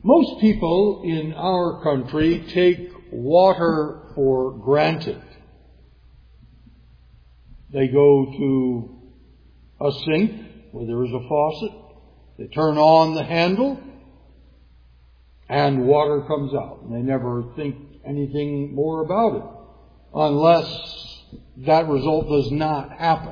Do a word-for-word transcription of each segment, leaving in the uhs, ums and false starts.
Most people in our country take water for granted. They go to a sink where there is a faucet. They turn on the handle and water comes out. And they never think anything more about it unless that result does not happen.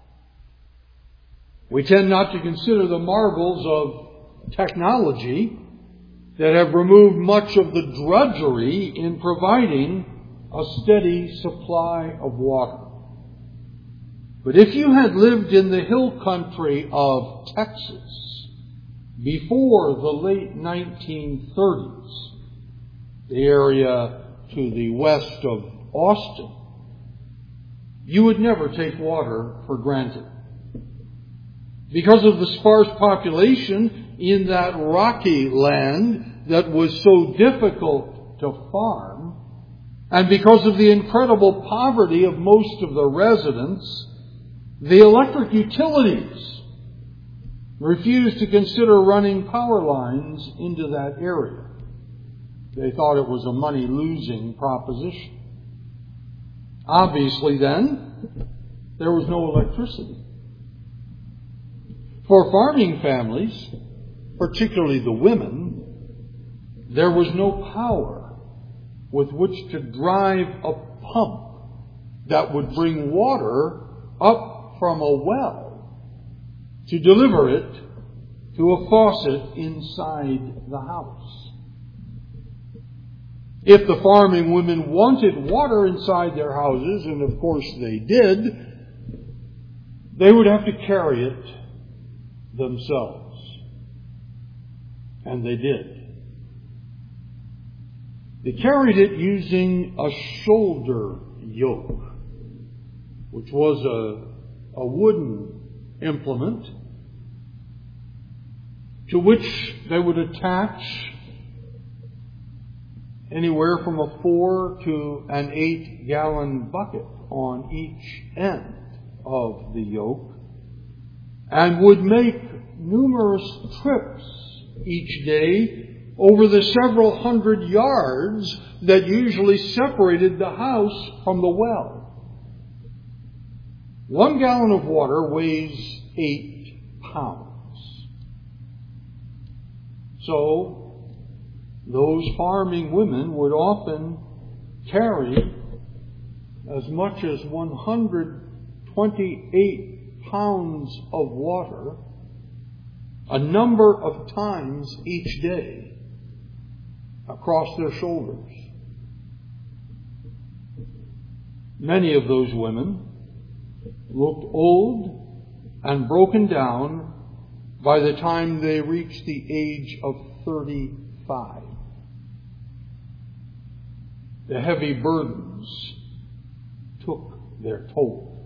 We tend not to consider the marvels of technology that have removed much of the drudgery in providing a steady supply of water. But if you had lived in the hill country of Texas before the late nineteen thirties, the area to the west of Austin, you would never take water for granted. Because of the sparse population in that rocky land that was so difficult to farm, and because of the incredible poverty of most of the residents, the electric utilities refused to consider running power lines into that area. They thought it was a money-losing proposition. Obviously, then, there was no electricity. For farming families, particularly the women, there was no power with which to drive a pump that would bring water up from a well to deliver it to a faucet inside the house. If the farming women wanted water inside their houses, and of course they did, they would have to carry it themselves. And they did. They carried it using a shoulder yoke, which was a, a wooden implement to which they would attach anywhere from a four to an eight gallon bucket on each end of the yoke, and would make numerous trips each day over the several hundred yards that usually separated the house from the well. One gallon of water weighs eight pounds. So, those farming women would often carry as much as one hundred twenty-eight pounds of water a number of times each day across their shoulders. Many of those women looked old and broken down by the time they reached the age of thirty-five. The heavy burdens took their toll.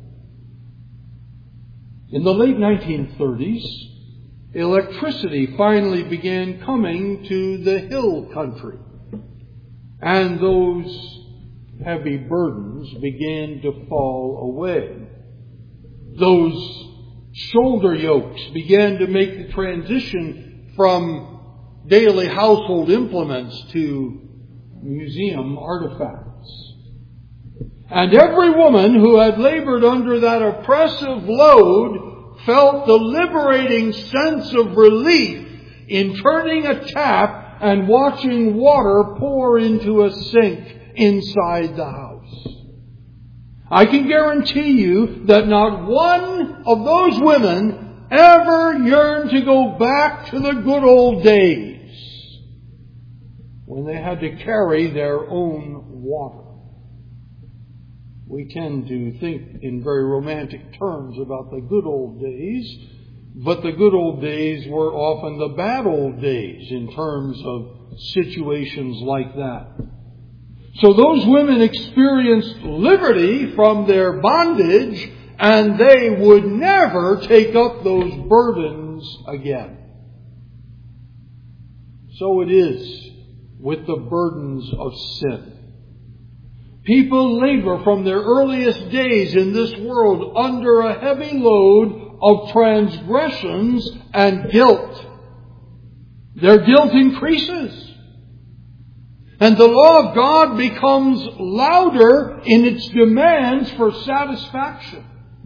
In the late nineteen thirties, electricity finally began coming to the hill country, and those heavy burdens began to fall away. Those shoulder yokes began to make the transition from daily household implements to museum artifacts. And every woman who had labored under that oppressive load felt the liberating sense of relief in turning a tap and watching water pour into a sink inside the house. I can guarantee you that not one of those women ever yearned to go back to the good old days when they had to carry their own water. We tend to think in very romantic terms about the good old days, but the good old days were often the bad old days in terms of situations like that. So those women experienced liberty from their bondage, and they would never take up those burdens again. So it is with the burdens of sin. People labor from their earliest days in this world under a heavy load of transgressions and guilt. their guilt increases. And the law of God becomes louder in its demands for satisfaction.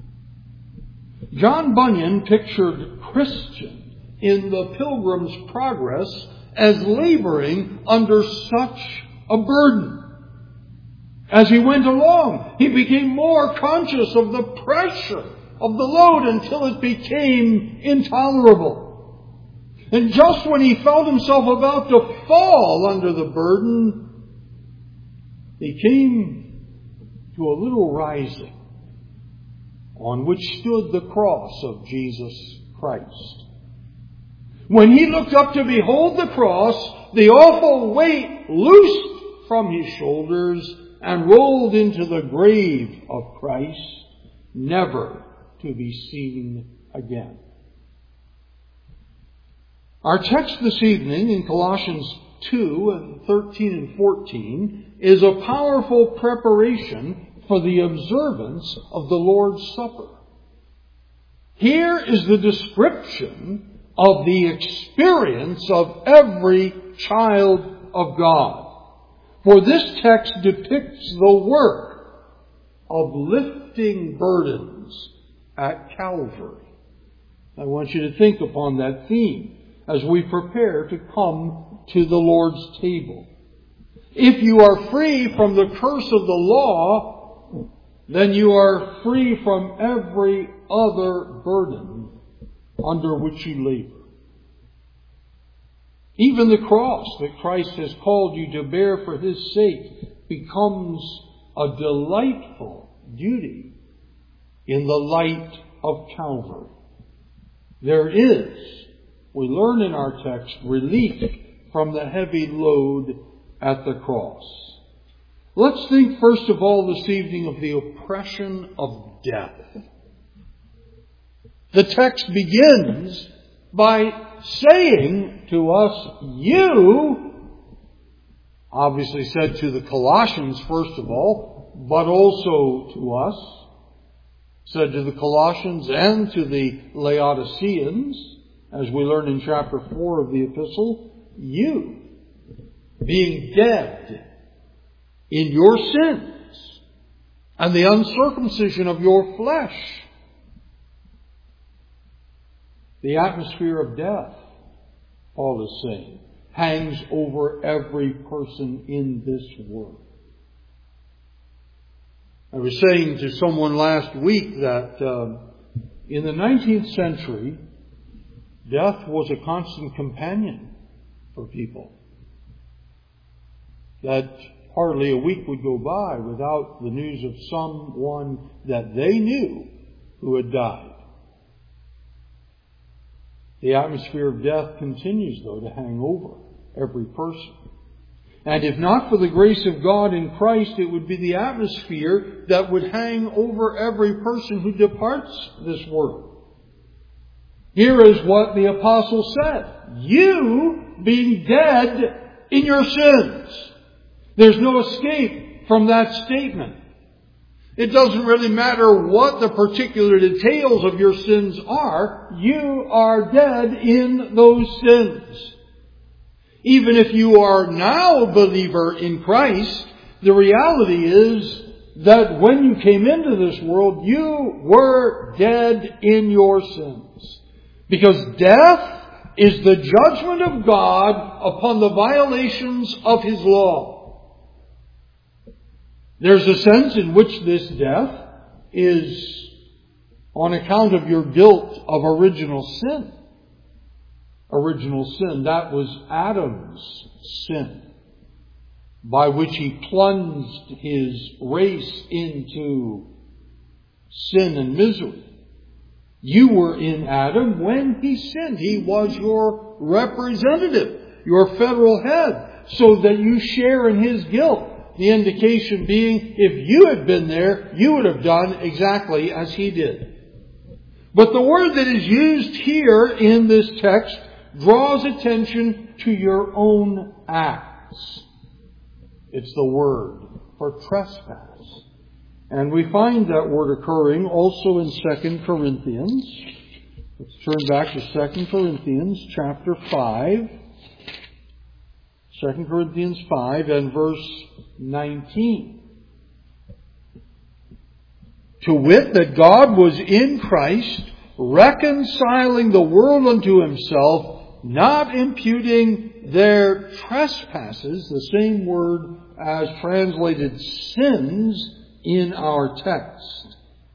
John Bunyan pictured Christian in the Pilgrim's Progress as laboring under such a burden. As he went along, he became more conscious of the pressure of the load until it became intolerable. And just when he felt himself about to fall under the burden, he came to a little rising on which stood the cross of Jesus Christ. When he looked up to behold the cross, the awful weight loosed from his shoulders and rolled into the grave of Christ, never to be seen again. Our text this evening in Colossians two and thirteen and fourteen is a powerful preparation for the observance of the Lord's Supper. Here is the description of the experience of every child of God. For this text depicts the work of lifting burdens at Calvary. I want you to think upon that theme as we prepare to come to the Lord's table. If you are free from the curse of the law, then you are free from every other burden under which you labor. Even the cross that Christ has called you to bear for His sake becomes a delightful duty in the light of Calvary. There is, we learn in our text, relief from the heavy load at the cross. Let's think first of all this evening of the oppression of death. The text begins by saying to us, you, obviously said to the Colossians first of all, but also to us, said to the Colossians and to the Laodiceans, as we learn in chapter four of the epistle, you, being dead in your sins and the uncircumcision of your flesh. The atmosphere of death, Paul is saying, hangs over every person in this world. I was saying to someone last week that uh, in the nineteenth century, death was a constant companion for people. That hardly a week would go by without the news of someone that they knew who had died. The atmosphere of death continues, though, to hang over every person. And if not for the grace of God in Christ, it would be the atmosphere that would hang over every person who departs this world. Here is what the apostle said. You being dead in your sins. There's no escape from that statement. It doesn't really matter what the particular details of your sins are. You are dead in those sins. Even if you are now a believer in Christ, the reality is that when you came into this world, you were dead in your sins. Because death is the judgment of God upon the violations of His law. There's a sense in which this death is on account of your guilt of original sin. Original sin, that was Adam's sin, by which he plunged his race into sin and misery. You were in Adam when he sinned. He was your representative, your federal head, so that you share in his guilt. The indication being, if you had been there, you would have done exactly as he did. But the word that is used here in this text draws attention to your own acts. It's the word for trespass. And we find that word occurring also in Second Corinthians. Let's turn back to Second Corinthians chapter five. Second Corinthians five and verse nineteen. To wit, that God was in Christ, reconciling the world unto himself, not imputing their trespasses, the same word as translated sins in our text.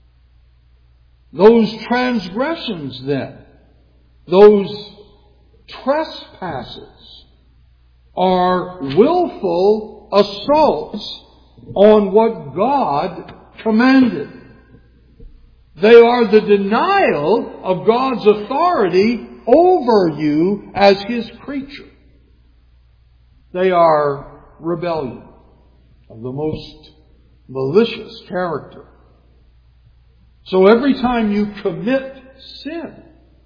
Those transgressions then, those trespasses, are willful assaults on what God commanded. They are the denial of God's authority over you as His creature. They are rebellion of the most malicious character. So every time you commit sin,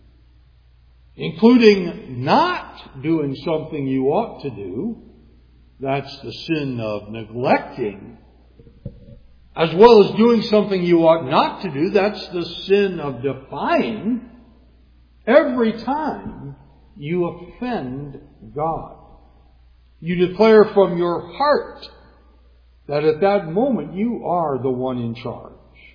including not doing something you ought to do, that's the sin of neglecting, as well as doing something you ought not to do, that's the sin of defying. Every time you offend God, you declare from your heart that at that moment you are the one in charge.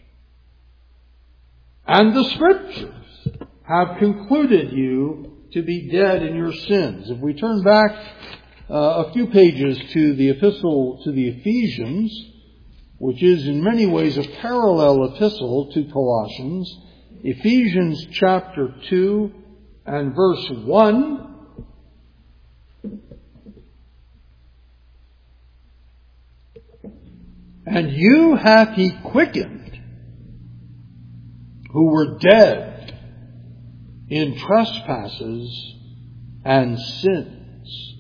And the Scriptures have concluded you to be dead in your sins. If we turn back uh, a few pages to the epistle to the Ephesians, which is in many ways a parallel epistle to Colossians, Ephesians chapter two and verse one. And you hath He quickened, who were dead in trespasses and sins.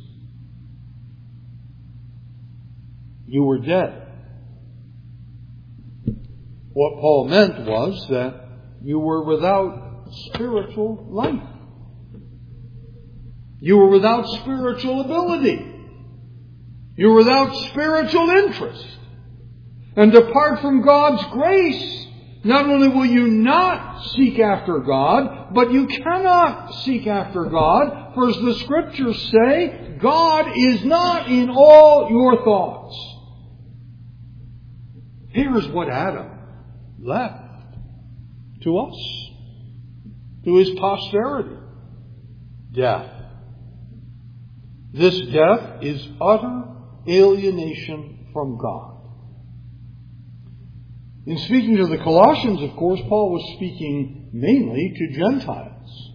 You were dead. What Paul meant was that you were without spiritual life. You were without spiritual ability. You were without spiritual interest. And apart from God's grace, not only will you not seek after God, but you cannot seek after God, for as the Scriptures say, God is not in all your thoughts. Here's what Adam left to us, to his posterity. Death. This death is utter alienation from God. In speaking to the Colossians, of course, Paul was speaking mainly to Gentiles.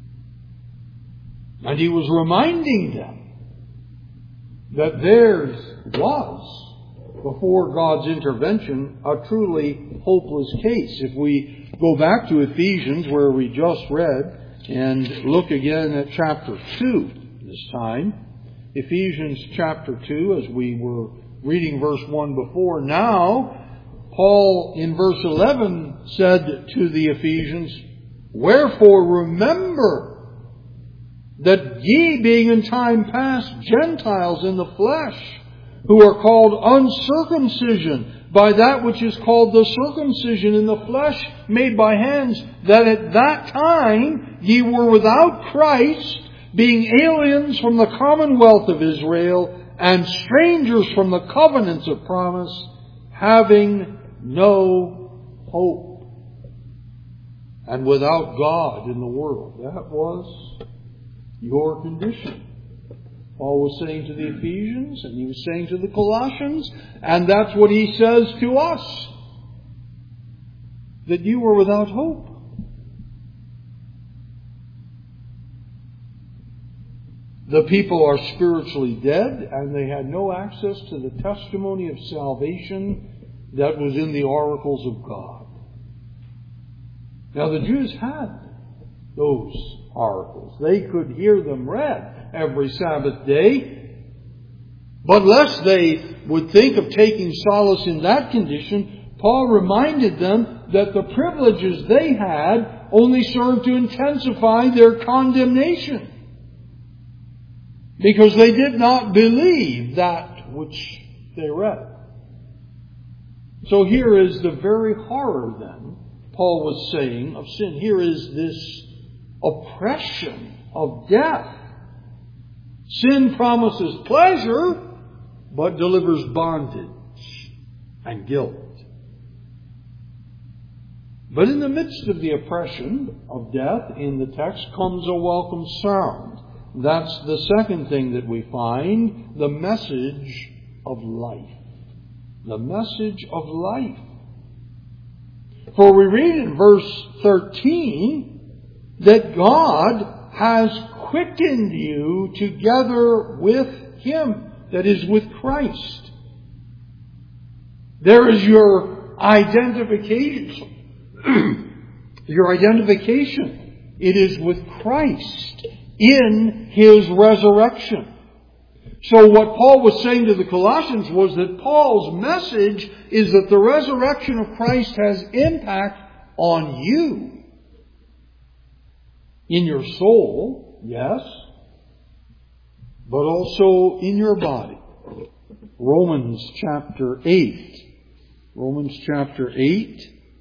And he was reminding them that theirs was, before God's intervention, a truly hopeless case. If we go back to Ephesians, where we just read, and look again at chapter two this time, Ephesians chapter two, as we were reading verse one before, now Paul in verse eleven said to the Ephesians, Wherefore remember that ye, being in time past Gentiles in the flesh, who are called uncircumcision by that which is called the circumcision in the flesh made by hands, that at that time ye were without Christ, being aliens from the commonwealth of Israel, and strangers from the covenants of promise, having no hope, and without God in the world. That was your condition. Paul was saying to the Ephesians, and he was saying to the Colossians, and that's what he says to us, that you were without hope. The people are spiritually dead, and they had no access to the testimony of salvation that was in the oracles of God. Now the Jews had those oracles. They could hear them read every Sabbath day. But lest they would think of taking solace in that condition, Paul reminded them that the privileges they had only served to intensify their condemnation, because they did not believe that which they read. So here is the very horror then, Paul was saying, of sin. Here is this oppression of death Sin promises pleasure, but delivers bondage and guilt. But in the midst of the oppression of death in the text comes a welcome sound. That's the second thing that we find, the message of life. The message of life. For we read in verse thirteen that God has quickened you together with Him, that is, with Christ. There is your identification. Your identification. It is with Christ in His resurrection. So what Paul was saying to the Colossians was that Paul's message is that the resurrection of Christ has impact on you. In your soul, yes, but also in your body. Romans chapter eight. Romans chapter eight.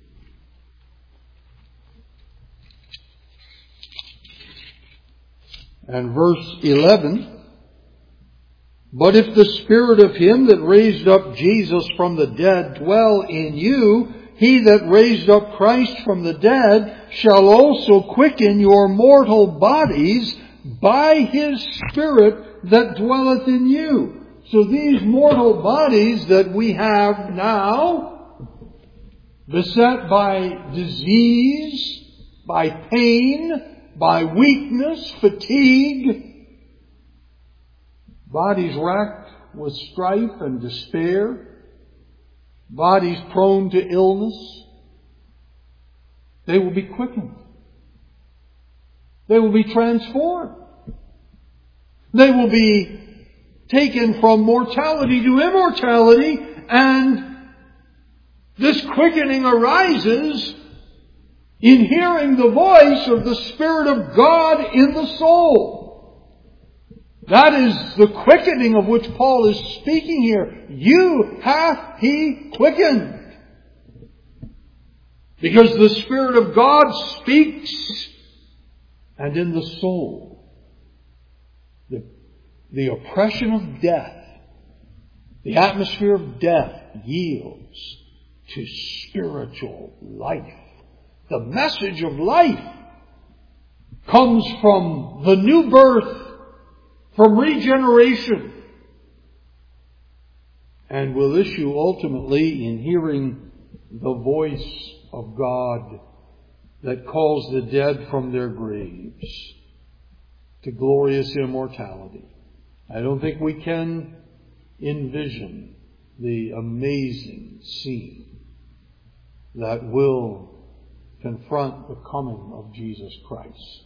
And verse eleven. But if the Spirit of Him that raised up Jesus from the dead dwell in you, He that raised up Christ from the dead shall also quicken your mortal bodies by His Spirit that dwelleth in you. So these mortal bodies that we have now, beset by disease, by pain, by weakness, fatigue, bodies racked with strife and despair, bodies prone to illness, they will be quickened. They will be transformed. They will be taken from mortality to immortality, and this quickening arises in hearing the voice of the Spirit of God in the soul. That is the quickening of which Paul is speaking here. You hath He quickened. Because the Spirit of God speaks, and in the soul, the, the oppression of death, the atmosphere of death yields to spiritual life. The message of life comes from the new birth, from regeneration, and will issue ultimately in hearing the voice of God that calls the dead from their graves to glorious immortality. I don't think we can envision the amazing scene that will confront the coming of Jesus Christ.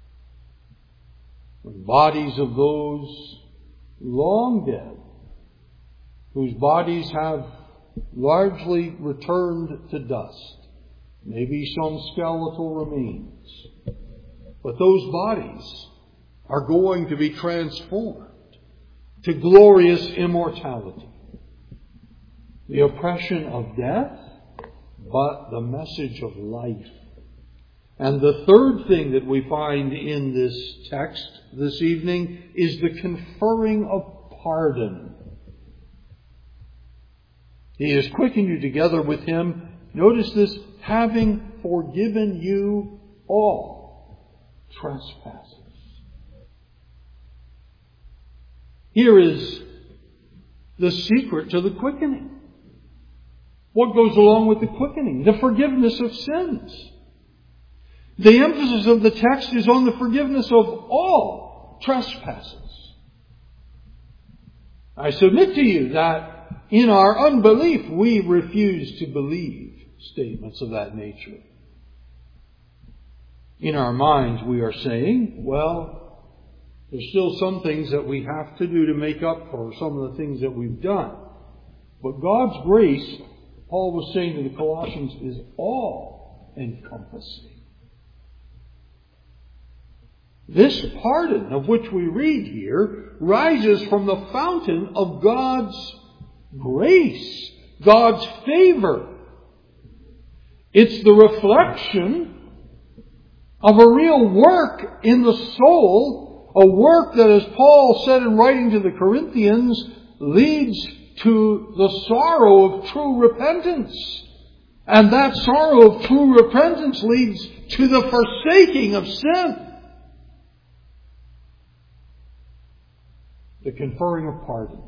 When bodies of those long dead, whose bodies have largely returned to dust, maybe some skeletal remains, but those bodies are going to be transformed to glorious immortality. The oppression of death, but the message of life. And the third thing that we find in this text this evening is the conferring of pardon. He has quickened you together with Him. Notice this, having forgiven you all trespasses. Here is the secret to the quickening. What goes along with the quickening? The forgiveness of sins. The emphasis of the text is on the forgiveness of all trespasses. I submit to you that in our unbelief we refuse to believe statements of that nature. In our minds we are saying, well, there's still some things that we have to do to make up for some of the things that we've done. But God's grace, Paul was saying to the Colossians, is all encompassing. This pardon of which we read here rises from the fountain of God's grace, God's favor. It's the reflection of a real work in the soul A work that, as Paul said in writing to the Corinthians, leads to the sorrow of true repentance. And that sorrow of true repentance leads to the forsaking of sin. The conferring of pardon.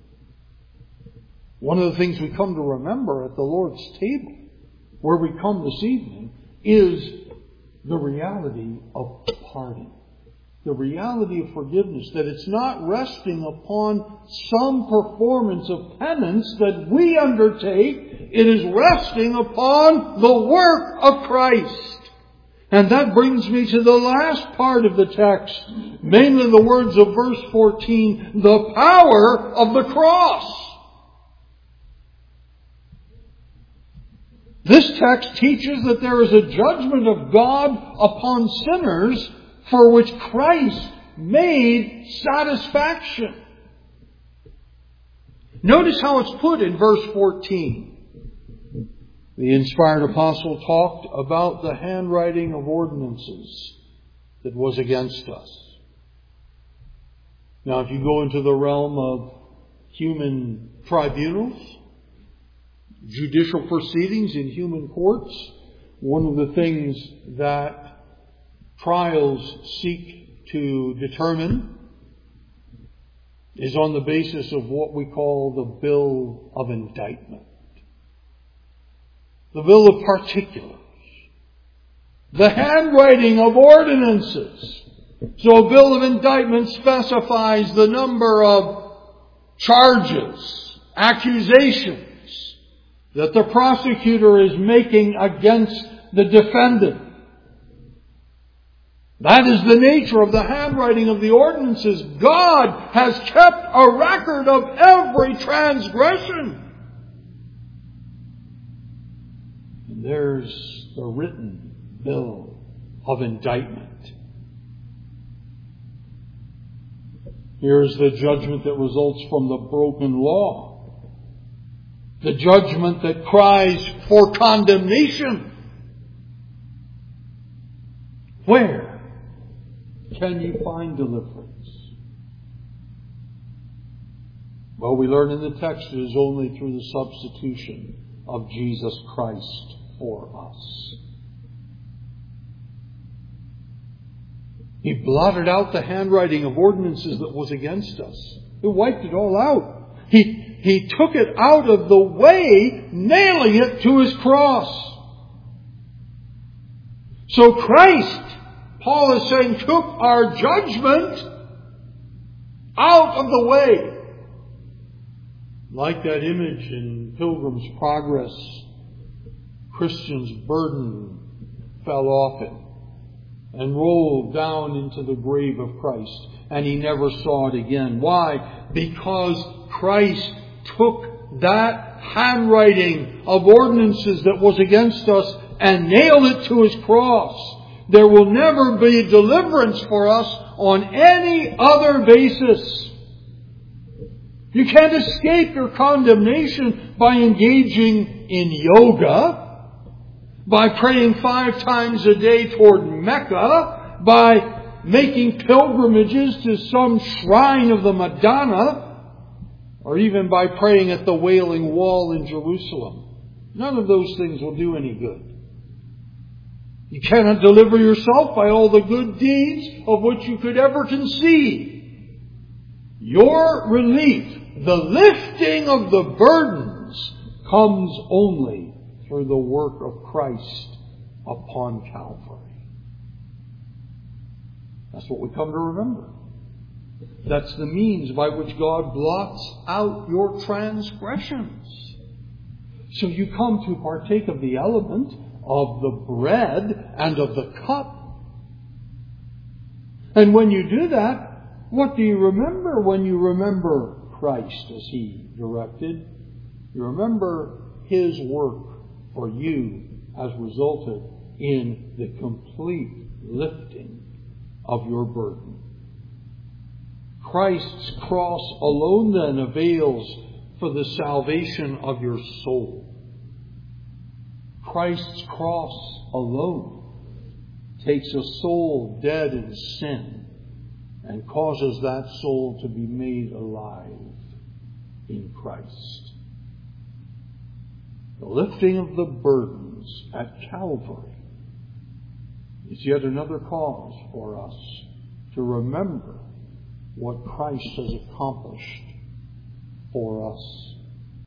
One of the things we come to remember at the Lord's table, where we come this evening, is the reality of pardon. The reality of forgiveness. That it's not resting upon some performance of penance that we undertake. It is resting upon the work of Christ. And that brings me to the last part of the text. Mainly the words of verse fourteen. The power of the cross. This text teaches that there is a judgment of God upon sinners for which Christ made satisfaction. Notice how it's put in verse fourteen. The inspired apostle talked about the handwriting of ordinances that was against us. Now, if you go into the realm of human tribunals, judicial proceedings in human courts, one of the things that trials seek to determine is on the basis of what we call the bill of indictment. The bill of particulars. The handwriting of ordinances. So a bill of indictment specifies the number of charges, accusations that the prosecutor is making against the defendant. That is the nature of the handwriting of the ordinances. God has kept a record of every transgression. And there's the written bill of indictment. Here's the judgment that results from the broken law. The judgment that cries for condemnation. Where can you find deliverance? Well, we learn in the text it is only through the substitution of Jesus Christ for us. He blotted out the handwriting of ordinances that was against us. He wiped it all out. He, he took it out of the way, nailing it to His cross. So Christ, Paul is saying, took our judgment out of the way. Like that image in Pilgrim's Progress, Christian's burden fell off it and rolled down into the grave of Christ, and he never saw it again. Why? Because Christ took that handwriting of ordinances that was against us and nailed it to His cross. There will never be deliverance for us on any other basis. You can't escape your condemnation by engaging in yoga, by praying five times a day toward Mecca, by making pilgrimages to some shrine of the Madonna, or even by praying at the Wailing Wall in Jerusalem. None of those things will do any good. You cannot deliver yourself by all the good deeds of which you could ever conceive. Your relief, the lifting of the burdens, comes only through the work of Christ upon Calvary. That's what we come to remember. That's the means by which God blots out your transgressions. So you come to partake of the element of the bread and of the cup. And when you do that, what do you remember when you remember Christ as He directed? You remember His work for you has resulted in the complete lifting of your burden. Christ's cross alone then avails for the salvation of your soul. Christ's cross alone takes a soul dead in sin and causes that soul to be made alive in Christ. The lifting of the burdens at Calvary is yet another cause for us to remember what Christ has accomplished for us.